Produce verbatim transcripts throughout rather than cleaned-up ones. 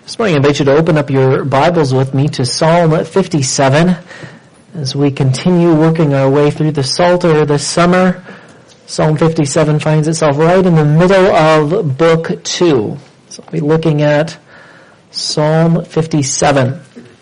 This morning I invite you to open up your Bibles with me to Psalm fifty-seven as we continue working our way through the Psalter this summer. Psalm fifty-seven finds itself right in the middle of Book two. So we'll be looking at Psalm fifty-seven.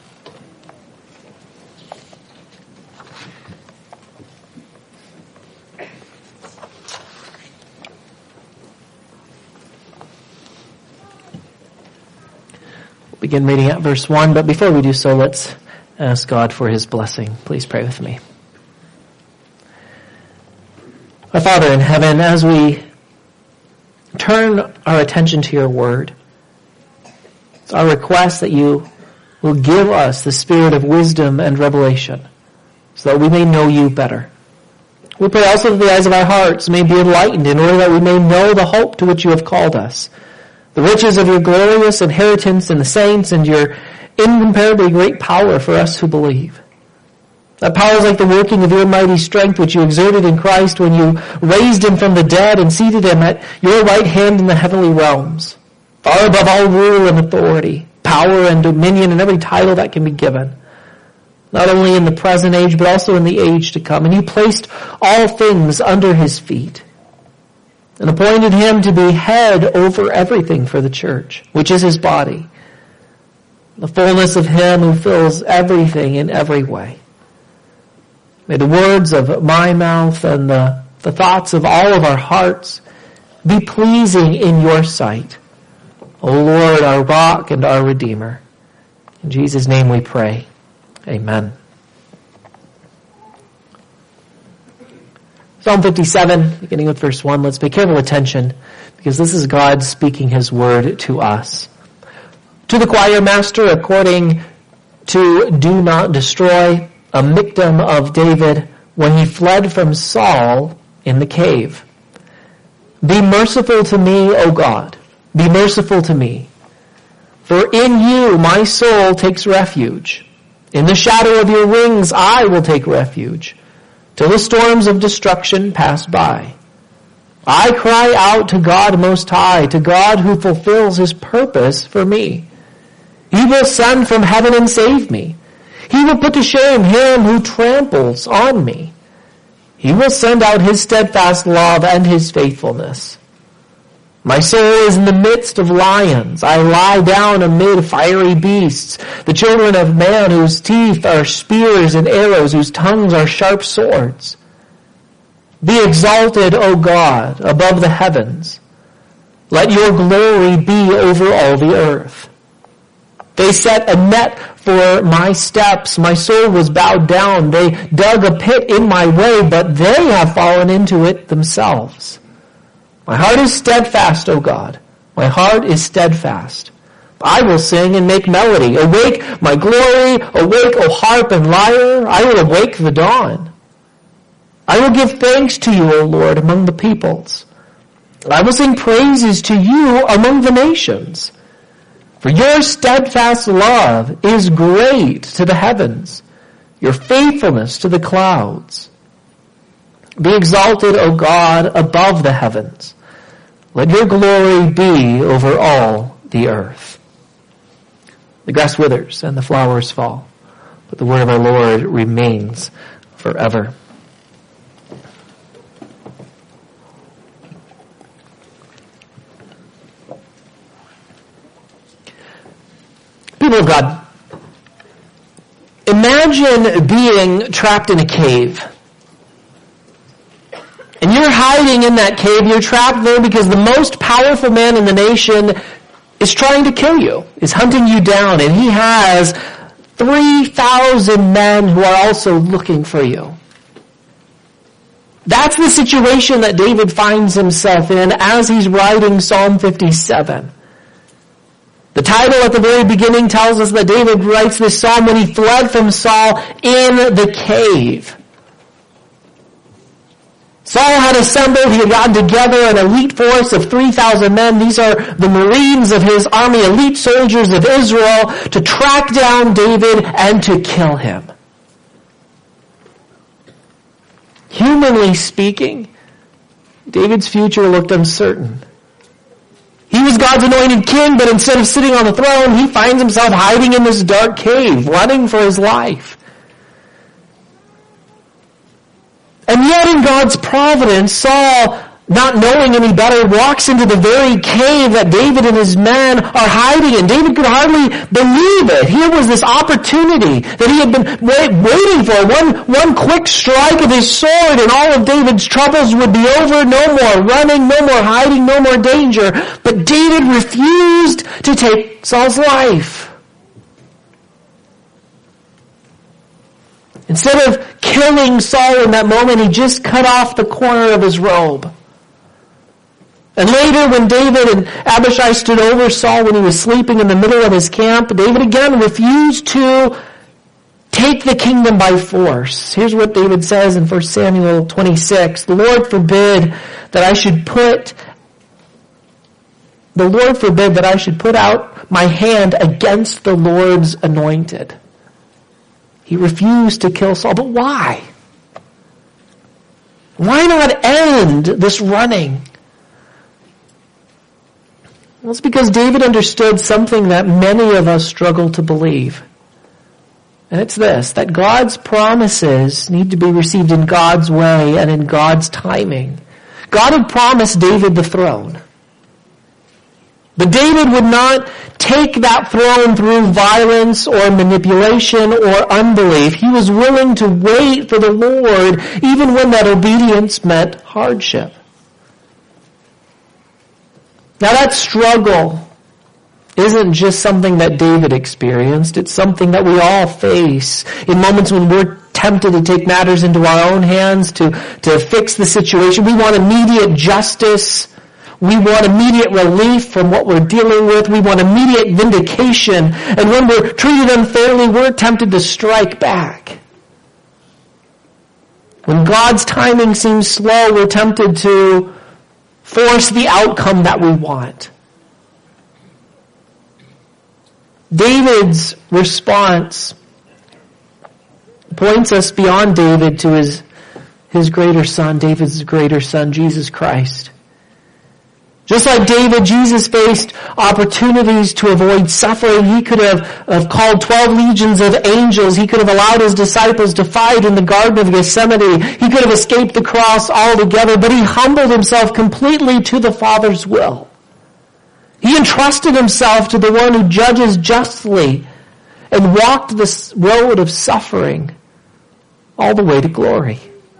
Begin reading at verse one, but before we do so, let's ask God for His blessing. Please pray with me. Our Father in heaven, as we turn our attention to your word, it's our request that you will give us the spirit of wisdom and revelation so that we may know you better. We pray also that the eyes of our hearts may be enlightened in order that we may know the hope to which you have called us, the riches of your glorious inheritance in the saints, and your incomparably great power for us who believe. That power is like the working of your mighty strength which you exerted in Christ when you raised him from the dead and seated him at your right hand in the heavenly realms, far above all rule and authority, power and dominion, and every title that can be given, not only in the present age but also in the age to come. And you placed all things under his feet, and appointed him to be head over everything for the church, which is his body, the fullness of him who fills everything in every way. May the words of my mouth and the, the thoughts of all of our hearts be pleasing in your sight, O Lord, our rock and our Redeemer. In Jesus' name we pray. Amen. Psalm fifty-seven, beginning with verse one, let's pay careful attention because this is God speaking his word to us. To the choir master, according to Do Not Destroy, a miktam of David when he fled from Saul in the cave. Be merciful to me, O God, be merciful to me. For in you my soul takes refuge. In the shadow of your wings I will take refuge, till the storms of destruction pass by. I cry out to God Most High, to God who fulfills his purpose for me. He will send from heaven and save me. He will put to shame him who tramples on me. He will send out his steadfast love and his faithfulness. My soul is in the midst of lions. I lie down amid fiery beasts, the children of man whose teeth are spears and arrows, whose tongues are sharp swords. Be exalted, O God, above the heavens. Let your glory be over all the earth. They set a net for my steps. My soul was bowed down. They dug a pit in my way, but they have fallen into it themselves. My heart is steadfast, O God. My heart is steadfast. I will sing and make melody. Awake, my glory. Awake, O harp and lyre. I will awake the dawn. I will give thanks to you, O Lord, among the peoples. I will sing praises to you among the nations. For your steadfast love is great to the heavens, your faithfulness to the clouds. Be exalted, O God, above the heavens. Let your glory be over all the earth. The grass withers and the flowers fall, but the word of our Lord remains forever. People of God, imagine being trapped in a cave. And you're hiding in that cave. You're trapped there because the most powerful man in the nation is trying to kill you, is hunting you down. And he has three thousand men who are also looking for you. That's the situation that David finds himself in as he's writing Psalm fifty-seven. The title at the very beginning tells us that David writes this psalm when he fled from Saul in the cave. Saul had assembled, he had gotten together an elite force of three thousand men. These are the Marines of his army, elite soldiers of Israel, to track down David and to kill him. Humanly speaking, David's future looked uncertain. He was God's anointed king, but instead of sitting on the throne, he finds himself hiding in this dark cave, running for his life. And yet in God's providence, Saul, not knowing any better, walks into the very cave that David and his men are hiding in. David could hardly believe it. Here was this opportunity that he had been wait, waiting for. One, one quick strike of his sword and all of David's troubles would be over. No more running, no more hiding, no more danger. But David refused to take Saul's life. Instead of killing Saul in that moment, he just cut off the corner of his robe. And later, when David and Abishai stood over Saul when he was sleeping in the middle of his camp, David again refused to take the kingdom by force. Here's what David says in First Samuel twenty-six. The Lord forbid that I should put, the Lord forbid that I should put out my hand against the Lord's anointed. He refused to kill Saul, but why? Why not end this running? Well, it's because David understood something that many of us struggle to believe. And it's this, that God's promises need to be received in God's way and in God's timing. God had promised David the throne. But David would not take that throne through violence or manipulation or unbelief. He was willing to wait for the Lord even when that obedience meant hardship. Now that struggle isn't just something that David experienced. It's something that we all face in moments when we're tempted to take matters into our own hands, to, to fix the situation. We want immediate justice. We want immediate relief from what we're dealing with. We want immediate vindication. And when we're treated unfairly, we're tempted to strike back. When God's timing seems slow, we're tempted to force the outcome that we want. David's response points us beyond David to his, his greater son, David's greater son, Jesus Christ. Just like David, Jesus faced opportunities to avoid suffering. He could have, have called twelve legions of angels. He could have allowed his disciples to fight in the Garden of Gethsemane. He could have escaped the cross altogether, but he humbled himself completely to the Father's will. He entrusted himself to the one who judges justly and walked this road of suffering all the way to glory.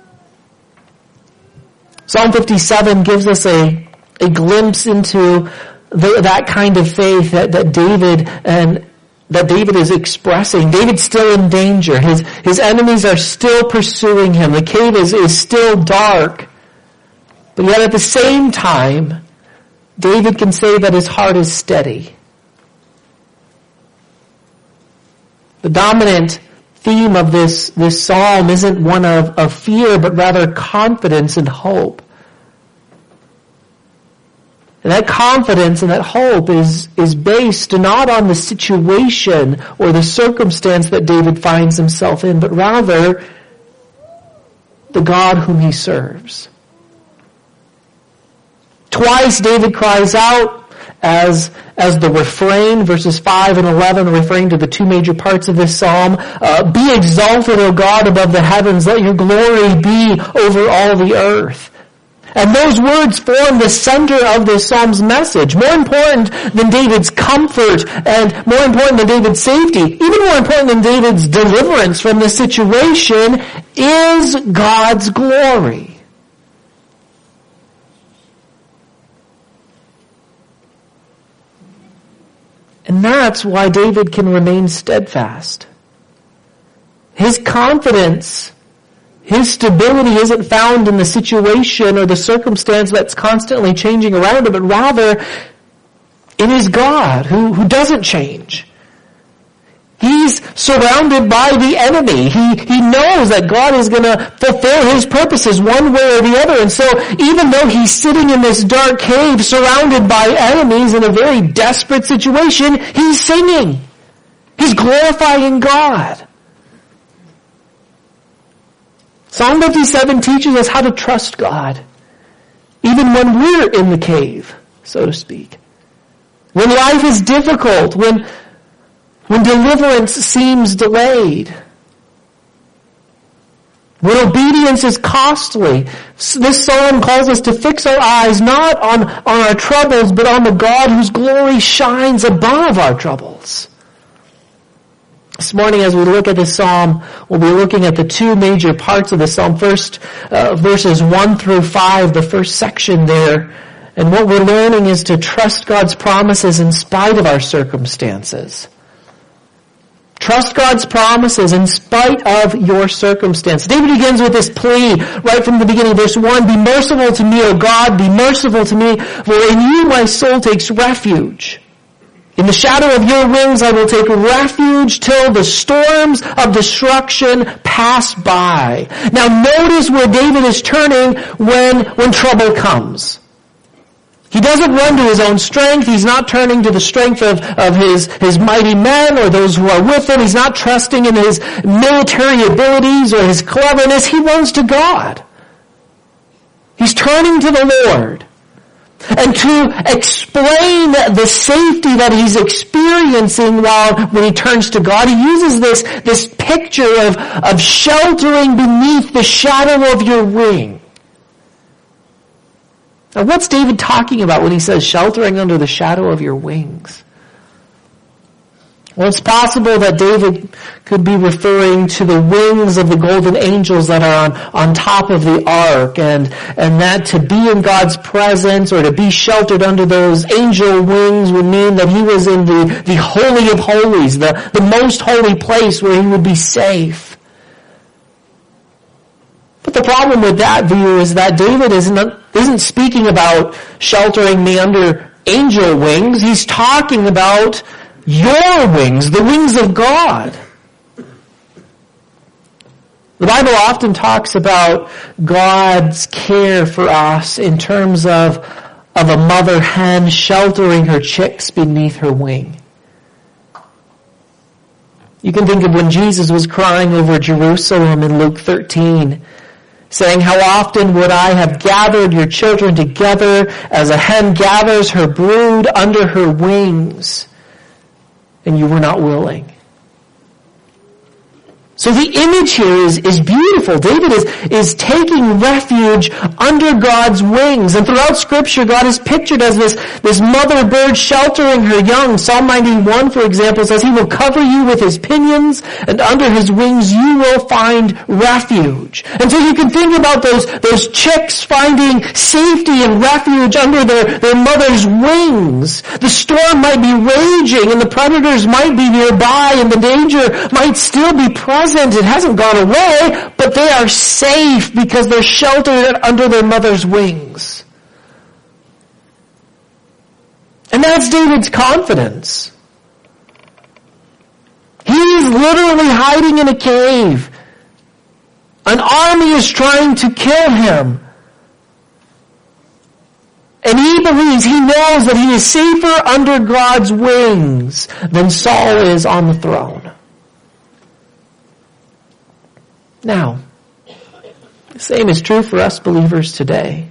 Psalm fifty-seven gives us a A glimpse into the, that kind of faith that, that David and that David is expressing. David's still in danger. His his enemies are still pursuing him. The cave is, is still dark. But yet at the same time, David can say that his heart is steady. The dominant theme of this, this psalm isn't one of, of fear, but rather confidence and hope. And that confidence and that hope is, is based not on the situation or the circumstance that David finds himself in, but rather the God whom he serves. Twice David cries out as, as the refrain, verses five and eleven, referring to the two major parts of this psalm. Uh, be exalted, O God, above the heavens. Let your glory be over all the earth. And those words form the center of this psalm's message. More important than David's comfort and more important than David's safety, even more important than David's deliverance from the situation, is God's glory. And that's why David can remain steadfast. His confidence, his stability isn't found in the situation or the circumstance that's constantly changing around him, but rather in his God who, who doesn't change. He's surrounded by the enemy. He, he knows that God is going to fulfill his purposes one way or the other. And so even though he's sitting in this dark cave surrounded by enemies in a very desperate situation, he's singing. He's glorifying God. Psalm fifty-seven teaches us how to trust God, even when we're in the cave, so to speak. When life is difficult, when, when deliverance seems delayed, when obedience is costly. This psalm calls us to fix our eyes not on, on our troubles, but on the God whose glory shines above our troubles. This morning, as we look at this psalm, we'll be looking at the two major parts of the psalm. First, uh, verses one through five, the first section there. And what we're learning is to trust God's promises in spite of our circumstances. Trust God's promises in spite of your circumstance. David begins with this plea right from the beginning. Verse one, be merciful to me, O God, be merciful to me, for in you my soul takes refuge. In the shadow of your wings I will take refuge till the storms of destruction pass by. Now notice where David is turning when, when trouble comes. He doesn't run to his own strength. He's not turning to the strength of, of his, his mighty men or those who are with him. He's not trusting in his military abilities or his cleverness. He runs to God. He's turning to the Lord. And to explain the safety that he's experiencing while when he turns to God, he uses this, this picture of, of sheltering beneath the shadow of your wing. Now, what's David talking about when he says sheltering under the shadow of your wings? Well, it's possible that David could be referring to the wings of the golden angels that are on, on top of the ark, and, and that to be in God's presence or to be sheltered under those angel wings would mean that he was in the, the holy of holies, the, the most holy place where he would be safe. But the problem with that view is that David isn't, isn't speaking about sheltering me under angel wings. He's talking about your wings, the wings of God. The Bible often talks about God's care for us in terms of, of a mother hen sheltering her chicks beneath her wing. You can think of when Jesus was crying over Jerusalem in Luke thirteen, saying, how often would I have gathered your children together as a hen gathers her brood under her wings, and you were not willing. So the image here is, is beautiful. David is, is taking refuge under God's wings. And throughout Scripture, God is pictured as this, this mother bird sheltering her young. Psalm ninety-one, for example, says, he will cover you with his pinions, and under his wings you will find refuge. And so you can think about those, those chicks finding safety and refuge under their, their mother's wings. The storm might be raging, and the predators might be nearby, and the danger might still be present. It hasn't gone away, but they are safe because they're sheltered under their mother's wings. And that's David's confidence. He's literally hiding in a cave. An army is trying to kill him. And he believes, he knows that he is safer under God's wings than Saul is on the throne. Now, the same is true for us believers today.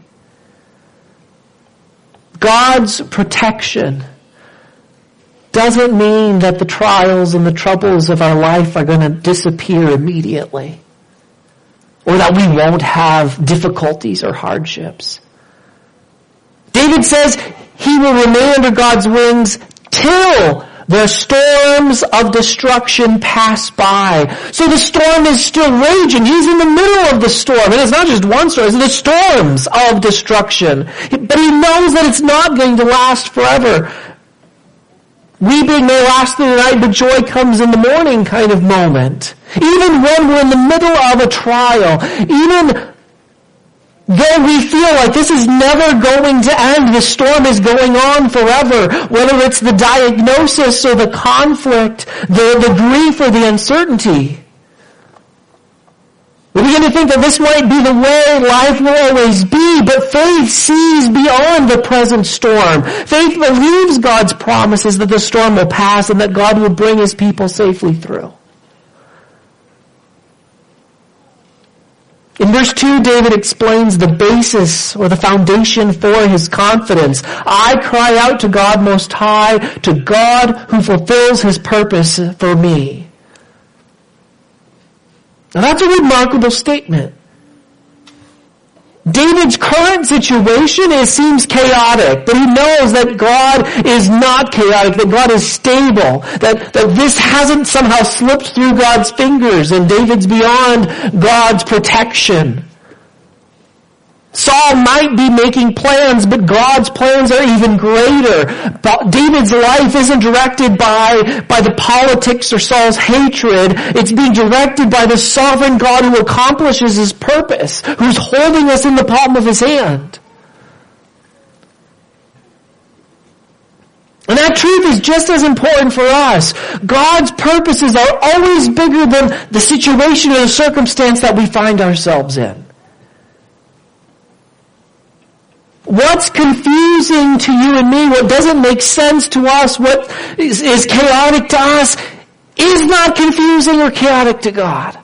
God's protection doesn't mean that the trials and the troubles of our life are going to disappear immediately, or that we won't have difficulties or hardships. David says he will remain under God's wings till the storms of destruction pass by. So the storm is still raging. He's in the middle of the storm. And it's not just one storm, it's the storms of destruction. But he knows that it's not going to last forever. Weeping may last through the night, but joy comes in the morning kind of moment. Even when we're in the middle of a trial, even though we feel like this is never going to end, the storm is going on forever, whether it's the diagnosis or the conflict, the, the grief or the uncertainty. We begin to think that this might be the way life will always be, but faith sees beyond the present storm. Faith believes God's promises that the storm will pass and that God will bring his people safely through. In verse two, David explains the basis or the foundation for his confidence. I cry out to God Most High, to God who fulfills his purpose for me. Now that's a remarkable statement. David's current situation is, seems chaotic, but he knows that God is not chaotic, that God is stable, that, that this hasn't somehow slipped through God's fingers and David's beyond God's protection. Saul might be making plans, but God's plans are even greater. But David's life isn't directed by, by the politics or Saul's hatred. It's being directed by the sovereign God who accomplishes his purpose, who's holding us in the palm of his hand. And that truth is just as important for us. God's purposes are always bigger than the situation or the circumstance that we find ourselves in. What's confusing to you and me, what doesn't make sense to us, what is, is chaotic to us, is not confusing or chaotic to God.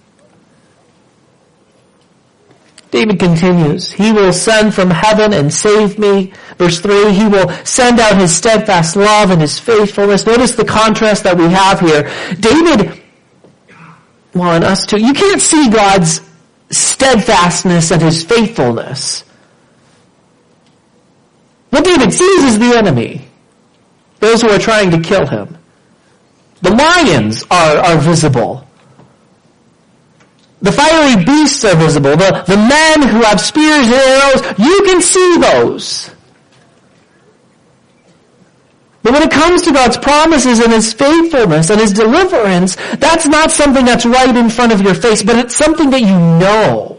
David continues, he will send from heaven and save me. Verse three, he will send out his steadfast love and his faithfulness. Notice the contrast that we have here. David, well, and us too, you can't see God's steadfastness and his faithfulness. What David sees is the enemy, those who are trying to kill him. The lions are, are visible. The fiery beasts are visible. The, the men who have spears and arrows, you can see those. But when it comes to God's promises and his faithfulness and his deliverance, that's not something that's right in front of your face, but it's something that you know.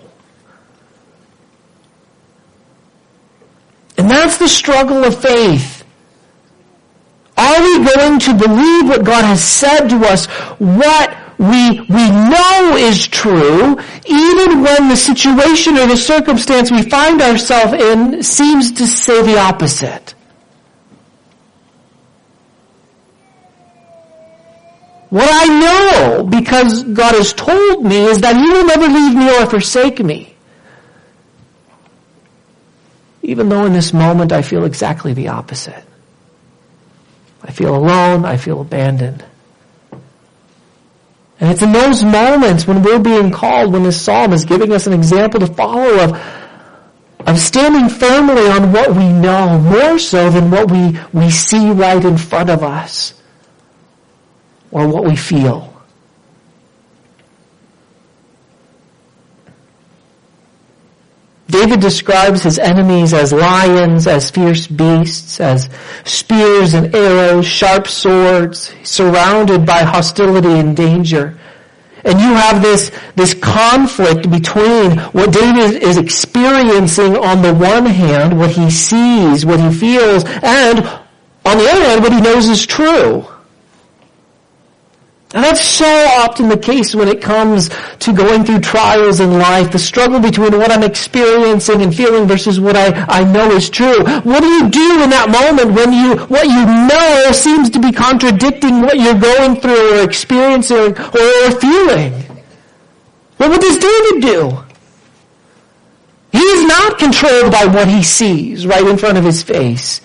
And that's the struggle of faith. Are we going to believe what God has said to us, what we, we know is true, even when the situation or the circumstance we find ourselves in seems to say the opposite? What I know, because God has told me, is that he will never leave me or forsake me. Even though in this moment I feel exactly the opposite. I feel alone, I feel abandoned. And it's in those moments when we're being called, when this psalm is giving us an example to follow of, of standing firmly on what we know, more so than what we, we see right in front of us, or what we feel. David describes his enemies as lions, as fierce beasts, as spears and arrows, sharp swords, surrounded by hostility and danger. And you have this, this conflict between what David is experiencing on the one hand, what he sees, what he feels, and on the other hand, what he knows is true. And that's so often the case when it comes to going through trials in life, the struggle between what I'm experiencing and feeling versus what I, I know is true. What do you do in that moment when you, what you know seems to be contradicting what you're going through or experiencing or, or feeling? Well, what does David do? He's not controlled by what he sees right in front of his face.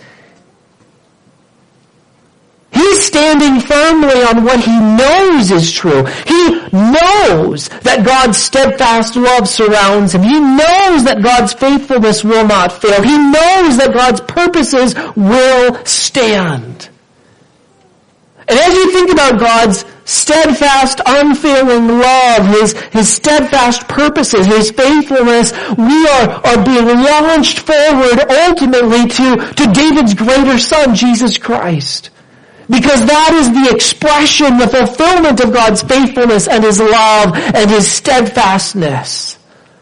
He's standing firmly on what he knows is true. He knows that God's steadfast love surrounds him. He knows that God's faithfulness will not fail. He knows that God's purposes will stand. And as you think about God's steadfast, unfailing love, his, his steadfast purposes, his faithfulness, we are, are being launched forward ultimately to, to David's greater son, Jesus Christ. Because that is the expression, the fulfillment of God's faithfulness and his love and his steadfastness.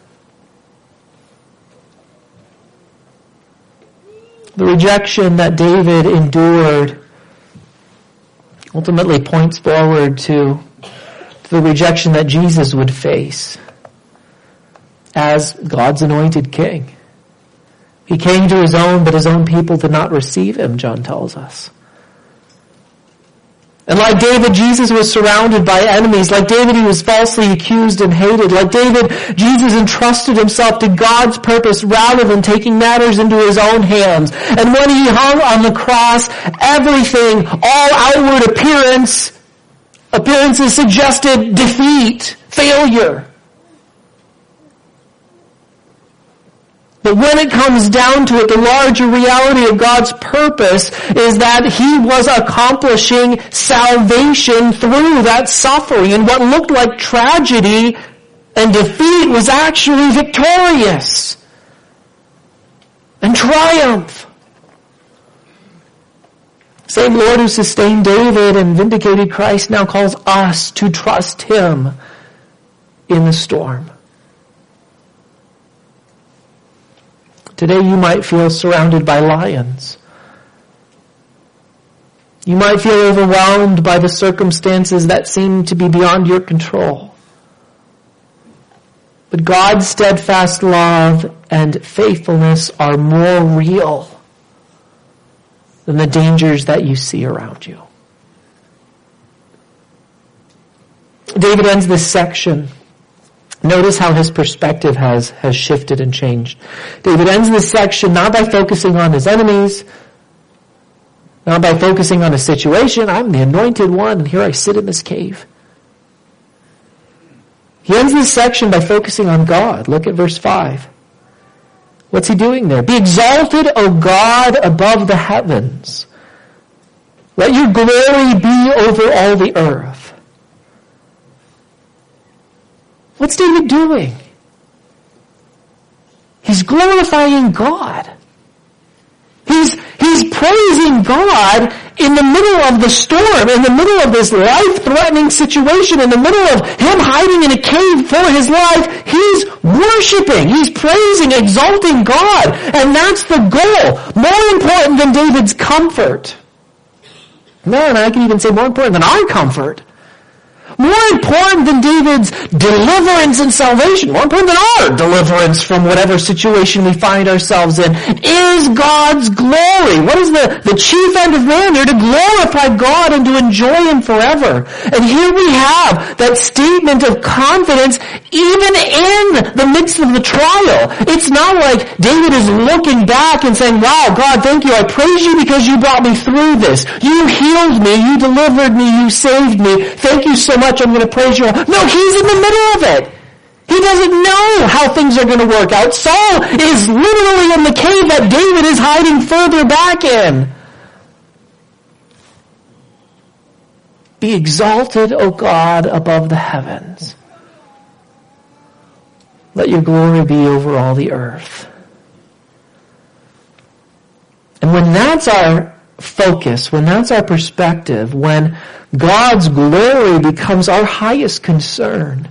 The rejection that David endured ultimately points forward to, to the rejection that Jesus would face as God's anointed king. He came to his own, but his own people did not receive him, John tells us. And like David, Jesus was surrounded by enemies. Like David, he was falsely accused and hated. Like David, Jesus entrusted himself to God's purpose rather than taking matters into his own hands. And when he hung on the cross, everything, all outward appearance, appearances suggested defeat, failure. But when it comes down to it, the larger reality of God's purpose is that he was accomplishing salvation through that suffering. And what looked like tragedy and defeat was actually victorious and triumph. Same Lord who sustained David and vindicated Christ now calls us to trust him in the storm. Today you might feel surrounded by lions. You might feel overwhelmed by the circumstances that seem to be beyond your control. But God's steadfast love and faithfulness are more real than the dangers that you see around you. David ends this section. Notice how his perspective has, has shifted and changed. David ends this section not by focusing on his enemies, not by focusing on a situation. I'm the anointed one, and here I sit in this cave. He ends this section by focusing on God. Look at verse five. What's he doing there? Be exalted, O God, above the heavens. Let your glory be over all the earth. What's David doing? He's glorifying God. He's, he's praising God in the middle of the storm, in the middle of this life-threatening situation, in the middle of him hiding in a cave for his life. He's worshiping, he's praising, exalting God. And that's the goal. More important than David's comfort. Man, I can even say more important than our comfort. More important than David's deliverance and salvation, more important than our deliverance from whatever situation we find ourselves in, is God's glory. What is the, the chief end of man? They're to glorify God and to enjoy him forever. And here we have that statement of confidence even in the midst of the trial. It's not like David is looking back and saying, wow, God, thank you. I praise you because you brought me through this. You healed me. You delivered me. You saved me. Thank you so much. I'm going to praise you. No, he's in the middle of it. He doesn't know how things are going to work out. Saul is literally in the cave that David is hiding further back in. Be exalted, O God, above the heavens. Let your glory be over all the earth. And when that's our focus, when that's our perspective, when God's glory becomes our highest concern,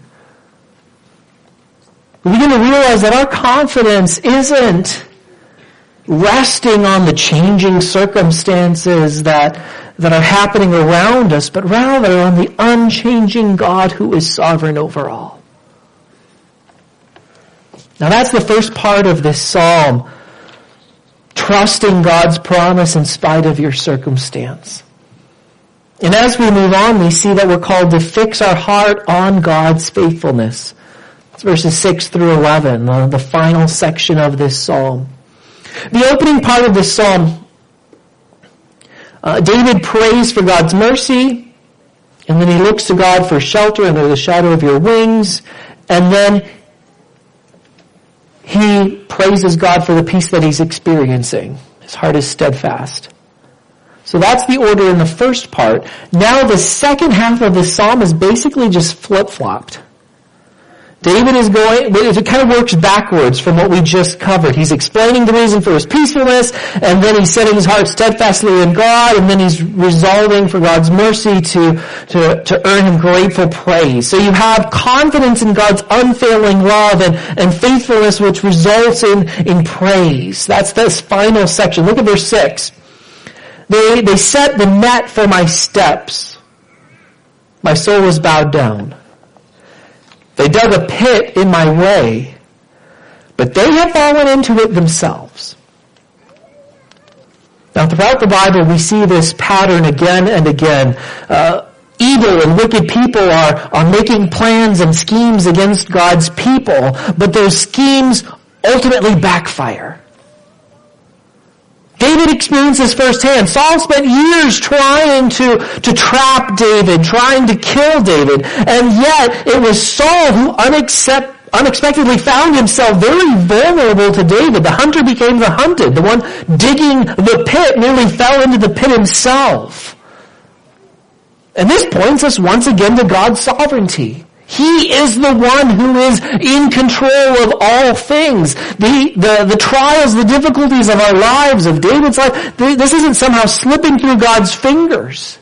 we begin to realize that our confidence isn't resting on the changing circumstances that, that are happening around us, but rather on the unchanging God who is sovereign over all. Now that's the first part of this psalm, trusting God's promise in spite of your circumstance. And as we move on, we see that we're called to fix our heart on God's faithfulness. It's verses six through eleven, uh, the final section of this psalm. The opening part of this psalm, uh, David prays for God's mercy, and then he looks to God for shelter under the shadow of your wings, and then he praises God for the peace that he's experiencing. His heart is steadfast. So that's the order in the first part. Now the second half of the psalm is basically just flip-flopped. David is going, it kind of works backwards from what we just covered. He's explaining the reason for his peacefulness, and then he's setting his heart steadfastly in God, and then he's resolving for God's mercy to, to, to earn him grateful praise. So you have confidence in God's unfailing love and, and faithfulness, which results in, in praise. That's this final section. Look at verse six. They, they set the net for my steps. My soul was bowed down. They dug a pit in my way, but they have fallen into it themselves. Now, throughout the Bible, we see this pattern again and again. Uh, evil and wicked people are, are making plans and schemes against God's people, but those schemes ultimately backfire. David experienced this firsthand. Saul spent years trying to, to trap David, trying to kill David, and yet it was Saul who unaccept, unexpectedly found himself very vulnerable to David. The hunter became the hunted. The one digging the pit nearly fell into the pit himself. And this points us once again to God's sovereignty. He is the one who is in control of all things. The, the, the trials, the difficulties of our lives, of David's life, this isn't somehow slipping through God's fingers.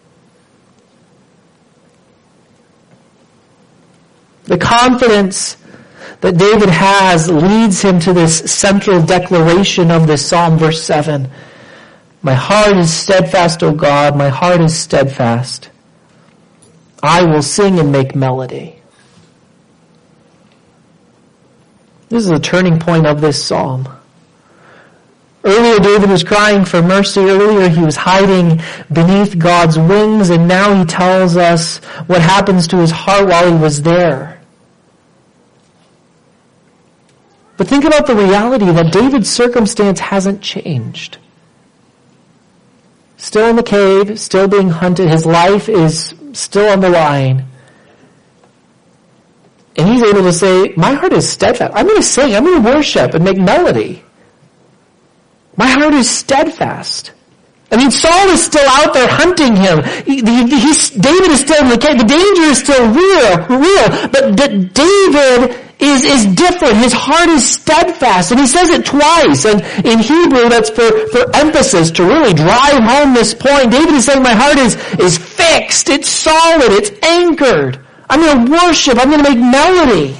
The confidence that David has leads him to this central declaration of this Psalm, verse seven. My heart is steadfast, O God, my heart is steadfast. I will sing and make melody. This is a turning point of this psalm. Earlier David was crying for mercy. Earlier he was hiding beneath God's wings, and now he tells us what happens to his heart while he was there. But think about the reality that David's circumstance hasn't changed. Still in the cave, still being hunted, his life is still on the line. And he's able to say, my heart is steadfast. I'm going to sing, I'm going to worship and make melody. My heart is steadfast. I mean, Saul is still out there hunting him. He, he, he's, David is still in the cave. The danger is still real, real. But the, David is, is different. His heart is steadfast. And he says it twice. And in Hebrew, that's for, for emphasis, to really drive home this point. David is saying, my heart is, is fixed. It's solid. It's anchored. I'm going to worship. I'm going to make melody.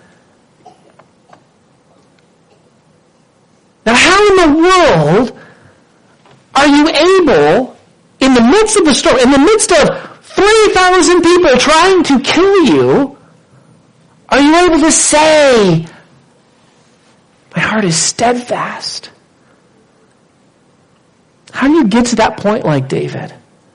Now, how in the world are you able, in the midst of the storm, in the midst of three thousand people trying to kill you, are you able to say, my heart is steadfast? How do you get to that point like David?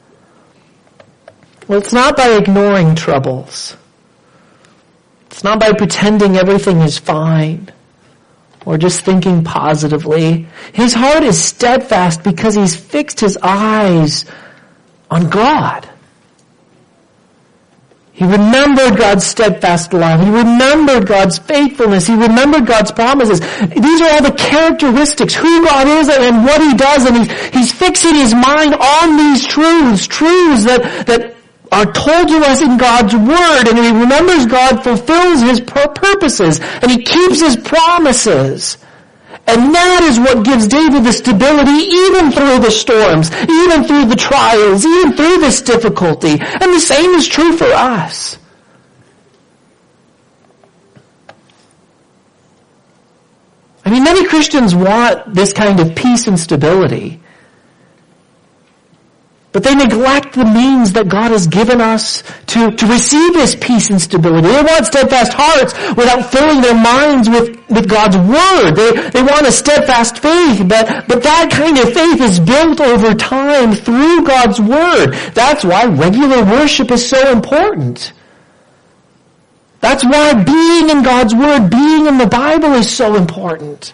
Well, it's not by ignoring troubles. It's not by pretending everything is fine or just thinking positively. His heart is steadfast because he's fixed his eyes on God. He remembered God's steadfast love. He remembered God's faithfulness. He remembered God's promises. These are all the characteristics, who God is and what he does, and he's, he's fixing his mind on these truths, truths that, that are told to us in God's word, and he remembers God fulfills his purposes, and he keeps his promises. And that is what gives David the stability even through the storms, even through the trials, even through this difficulty. And the same is true for us. I mean, many Christians want this kind of peace and stability, but they neglect the means that God has given us to, to receive this peace and stability. They want steadfast hearts without filling their minds with, with God's word. They, they want a steadfast faith, but, but that kind of faith is built over time through God's word. That's why regular worship is so important. That's why being in God's word, being in the Bible is so important.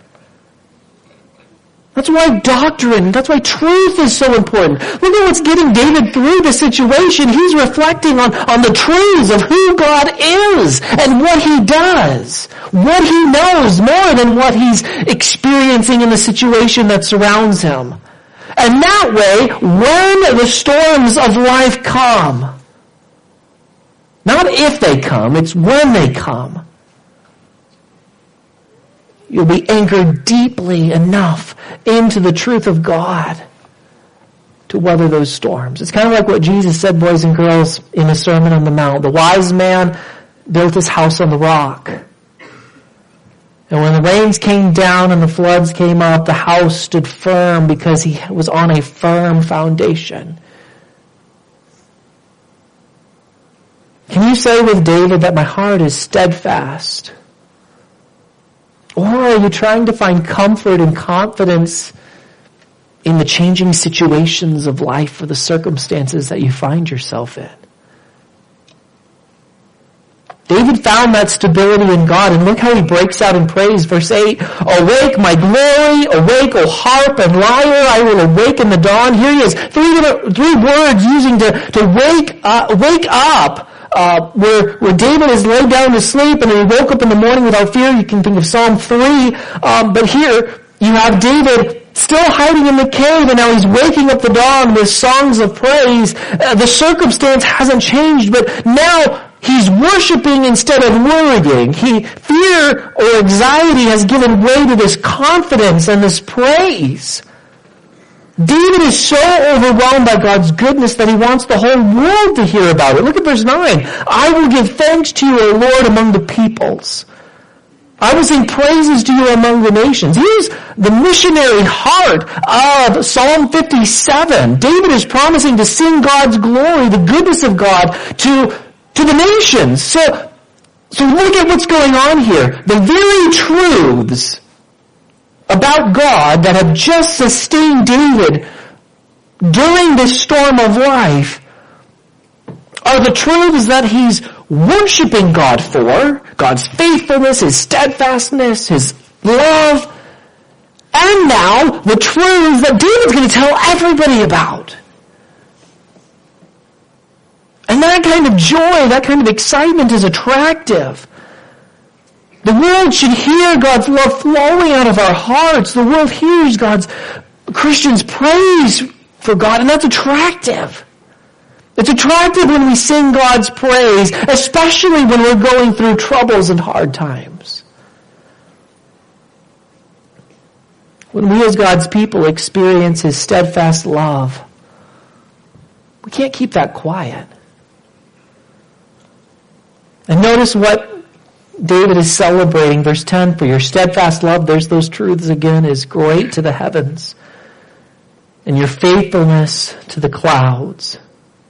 That's why doctrine, that's why truth is so important. Look at what's getting David through the situation. He's reflecting on, on the truths of who God is and what he does. What he knows more than what he's experiencing in the situation that surrounds him. And that way, when the storms of life come, not if they come, it's when they come, you'll be anchored deeply enough into the truth of God to weather those storms. It's kind of like what Jesus said, boys and girls, in the Sermon on the Mount. The wise man built his house on the rock. And when the rains came down and the floods came up, the house stood firm because he was on a firm foundation. Can you say with David that my heart is steadfast? Or are you trying to find comfort and confidence in the changing situations of life or the circumstances that you find yourself in. David found that stability in God, and look how he breaks out in praise. Verse eight, awake, my glory, awake, O harp and lyre, I will awake in the dawn. Here he is, three, three words using to, to wake, uh, wake up, uh, where, where David is laid down to sleep and he woke up in the morning without fear. You can think of Psalm three, um, but here you have David still hiding in the cave, and now he's waking up the dawn with songs of praise. Uh, the circumstance hasn't changed, but now he's worshiping instead of worrying. He, fear or anxiety has given way to this confidence and this praise. David is so overwhelmed by God's goodness that he wants the whole world to hear about it. Look at verse nine. I will give thanks to you, O Lord, among the peoples. I will sing praises to you among the nations. Here's the missionary heart of Psalm fifty-seven. David is promising to sing God's glory, the goodness of God, to to the nations. So, so look at what's going on here. The very truths about God that have just sustained David during this storm of life are the truths that he's worshiping God for. God's faithfulness, His steadfastness, His love. And now, the truths that David's going to tell everybody about. And that kind of joy, that kind of excitement is attractive. The world should hear God's love flowing out of our hearts. The world hears God's, Christians' praise for God, and that's attractive. It's attractive when we sing God's praise, especially when we're going through troubles and hard times. When we as God's people experience His steadfast love, we can't keep that quiet. And notice what David is celebrating, verse ten, for your steadfast love, there's those truths again, is great to the heavens, and your faithfulness to the clouds.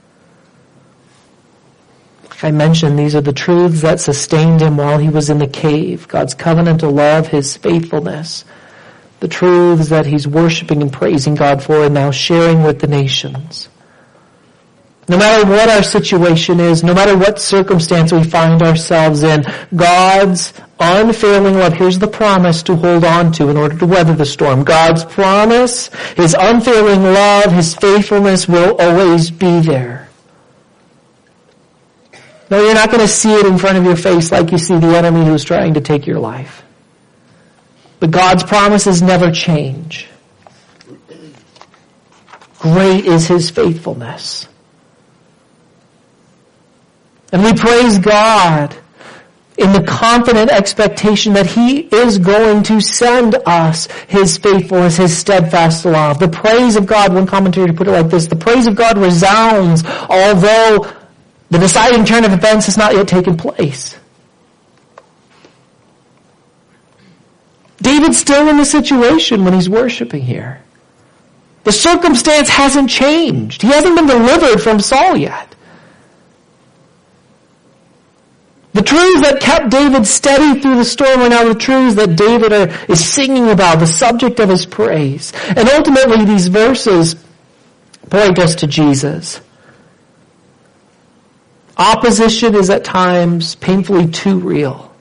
Like I mentioned, these are the truths that sustained him while he was in the cave. God's covenantal love, His faithfulness, the truths that he's worshiping and praising God for and now sharing with the nations. No matter what our situation is, no matter what circumstance we find ourselves in, God's unfailing love, here's the promise to hold on to in order to weather the storm. God's promise, His unfailing love, His faithfulness will always be there. No, you're not going to see it in front of your face like you see the enemy who's trying to take your life. But God's promises never change. Great is His faithfulness. And we praise God in the confident expectation that He is going to send us His faithfulness, His steadfast love. The praise of God, one commentator put it like this, the praise of God resounds although the deciding turn of events has not yet taken place. David's still in the situation when he's worshiping here. The circumstance hasn't changed. He hasn't been delivered from Saul yet. The truths that kept David steady through the storm are now the truths that David are, is singing about, the subject of his praise. And ultimately these verses point us to Jesus. Opposition is at times painfully too real.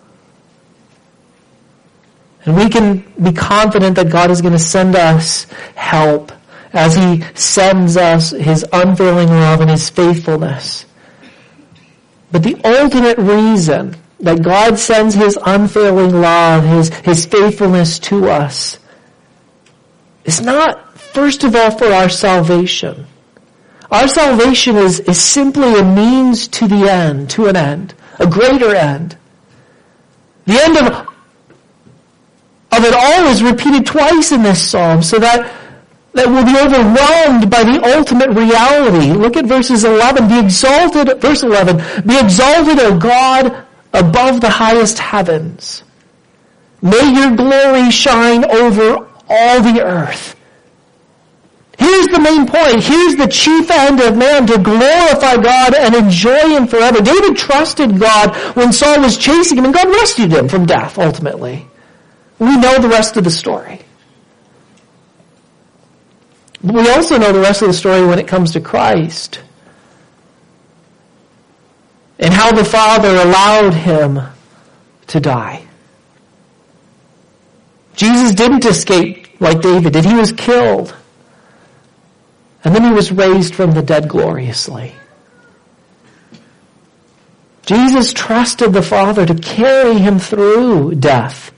And we can be confident that God is going to send us help as He sends us His unfailing love and His faithfulness. But the ultimate reason that God sends His unfailing love, His, His faithfulness to us, is not, first of all, for our salvation. Our salvation is, is simply a means to the end, to an end, a greater end. The end of, of it all is repeated twice in this psalm, so that, that we'll be overwhelmed by the ultimate reality. Look at verses eleven. Be exalted, verse eleven, be exalted, O God, above the highest heavens. May your glory shine over all the earth. Here's the main point. Here's the chief end of man, to glorify God and enjoy Him forever. David trusted God when Saul was chasing him, and God rescued him from death, ultimately. We know the rest of the story. But we also know the rest of the story when it comes to Christ. And how the Father allowed him to die. Jesus didn't escape like David did. He was killed. And then he was raised from the dead gloriously. Jesus trusted the Father to carry him through death.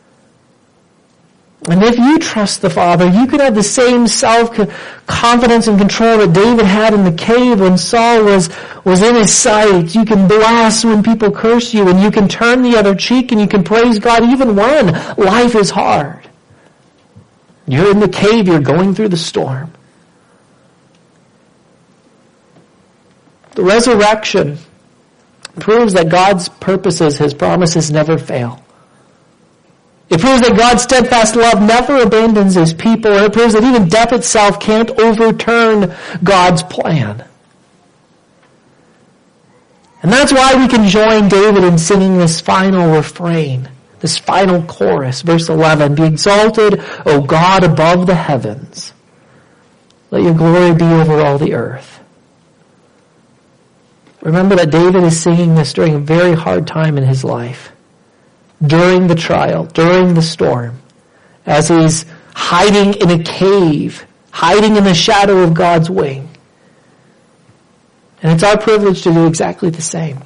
And if you trust the Father, you can have the same self-confidence and control that David had in the cave when Saul was, was in his sight. You can bless when people curse you, and you can turn the other cheek, and you can praise God even when life is hard. You're in the cave, you're going through the storm. The resurrection proves that God's purposes, his promises never fail. It proves that God's steadfast love never abandons his people, and it proves that even death itself can't overturn God's plan. And that's why we can join David in singing this final refrain, this final chorus, verse eleven, "Be exalted, O God, above the heavens. Let your glory be over all the earth." Remember that David is singing this during a very hard time in his life. During the trial, during the storm, as he's hiding in a cave, hiding in the shadow of God's wing. And it's our privilege to do exactly the same.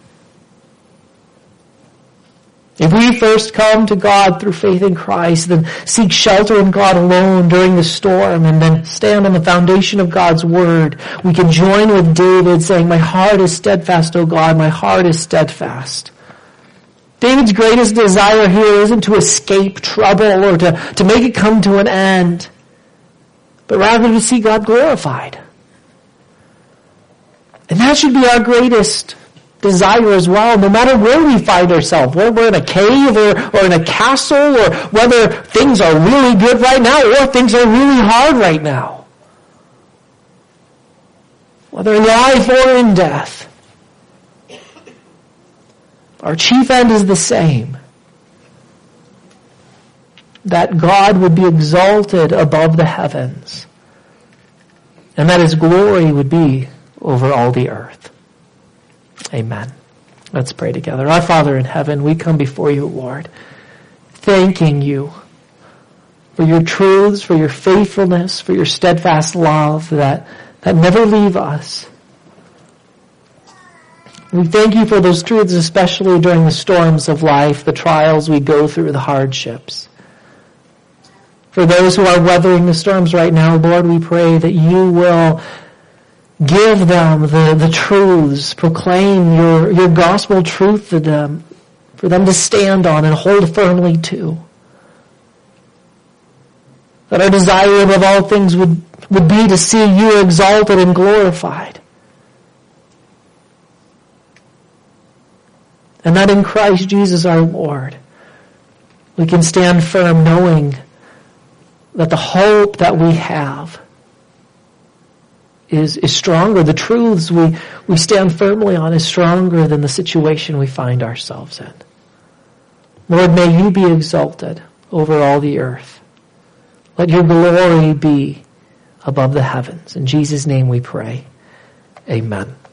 If we first come to God through faith in Christ, then seek shelter in God alone during the storm, and then stand on the foundation of God's Word, we can join with David saying, "My heart is steadfast, O God, my heart is steadfast." David's greatest desire here isn't to escape trouble or to, to make it come to an end, but rather to see God glorified. And that should be our greatest desire as well, no matter where we find ourselves, whether we're in a cave or, or in a castle, or whether things are really good right now or things are really hard right now. Whether in life or in death. Our chief end is the same. That God would be exalted above the heavens. And that his glory would be over all the earth. Amen. Let's pray together. Our Father in heaven, we come before you, Lord, thanking you for your truths, for your faithfulness, for your steadfast love that, that never leave us. We thank you for those truths, especially during the storms of life, the trials we go through, the hardships. For those who are weathering the storms right now, Lord, we pray that you will give them the, the truths, proclaim your, your gospel truth to them, for them to stand on and hold firmly to. That our desire above all things would, would be to see you exalted and glorified. And that in Christ Jesus our Lord, we can stand firm knowing that the hope that we have is, is stronger. The truths we, we stand firmly on is stronger than the situation we find ourselves in. Lord, may you be exalted over all the earth. Let your glory be above the heavens. In Jesus' name we pray. Amen.